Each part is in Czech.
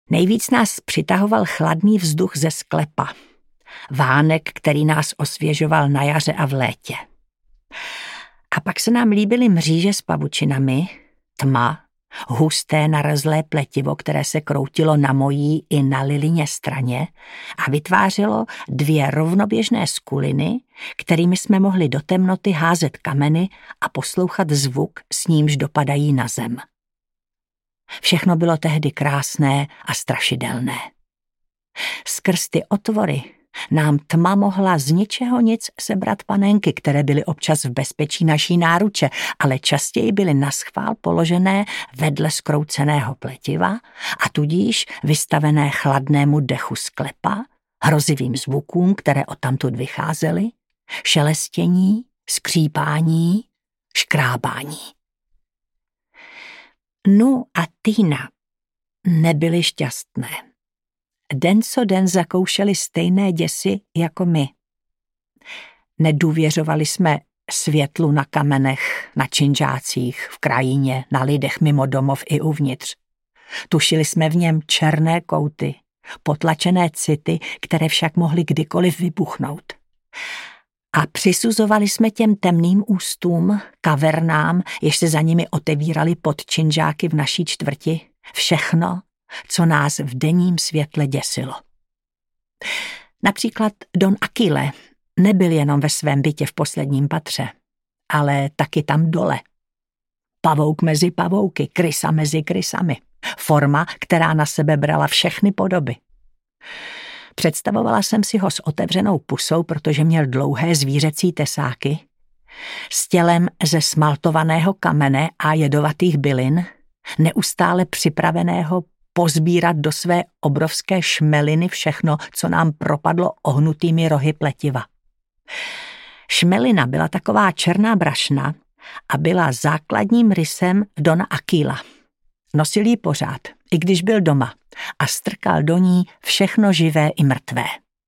Nejvíc nás přitahoval chladný vzduch ze sklepa, vánek, který nás osvěžoval na jaře a v létě. A pak se nám líbily mříže s pavučinami, tma, husté narazlé pletivo, které se kroutilo na mojí i na Lilině straně a vytvářelo dvě rovnoběžné skuliny, kterými jsme mohli do temnoty házet kameny a poslouchat zvuk, s nímž dopadají na zem. Všechno bylo tehdy krásné a strašidelné. Skrz ty otvory nám tma mohla z ničeho nic sebrat panenky, které byly občas v bezpečí naší náruče, ale častěji byly naschvál položené vedle zkrouceného pletiva a tudíž vystavené chladnému dechu sklepa, hrozivým zvukům, které odtamtud vycházely, šelestění, skřípání, škrábání. Nu a Týna nebyly šťastné. Den co den zakoušeli stejné děsy jako my. Nedůvěřovali jsme světlu na kamenech, na činžácích, v krajině, na lidech mimo domov i uvnitř. Tušili jsme v něm černé kouty, potlačené city, které však mohly kdykoliv vybuchnout. A přisuzovali jsme těm temným ústům, kavernám, jež se za nimi otevíraly pod činžáky v naší čtvrti, všechno, co nás v denním světle děsilo. Například Don Achille nebyl jenom ve svém bytě v posledním patře, ale taky tam dole. Pavouk mezi pavouky, krysa mezi krysami. Forma, která na sebe brala všechny podoby. Představovala jsem si ho s otevřenou pusou, protože měl dlouhé zvířecí tesáky, s tělem ze smaltovaného kamene a jedovatých bylin, neustále připraveného pozbírat do své obrovské šmeliny všechno, co nám propadlo ohnutými rohy pletiva. Šmelina byla taková černá brašna a byla základním rysem Dona Achilla. Nosil ji pořád, i když byl doma, a strkal do ní všechno živé i mrtvé.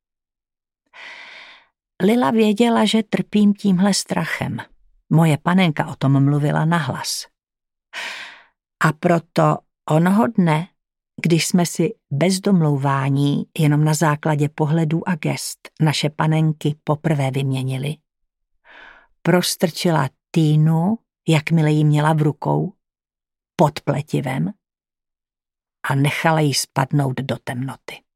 Lila věděla, že trpím tímhle strachem. Moje panenka o tom mluvila nahlas. A proto onoho dne, když jsme si bez domlouvání, jenom na základě pohledů a gest, naše panenky poprvé vyměnily, prostrčila Týnu, jakmile ji měla v rukou, pod pletivem a nechala ji spadnout do temnoty.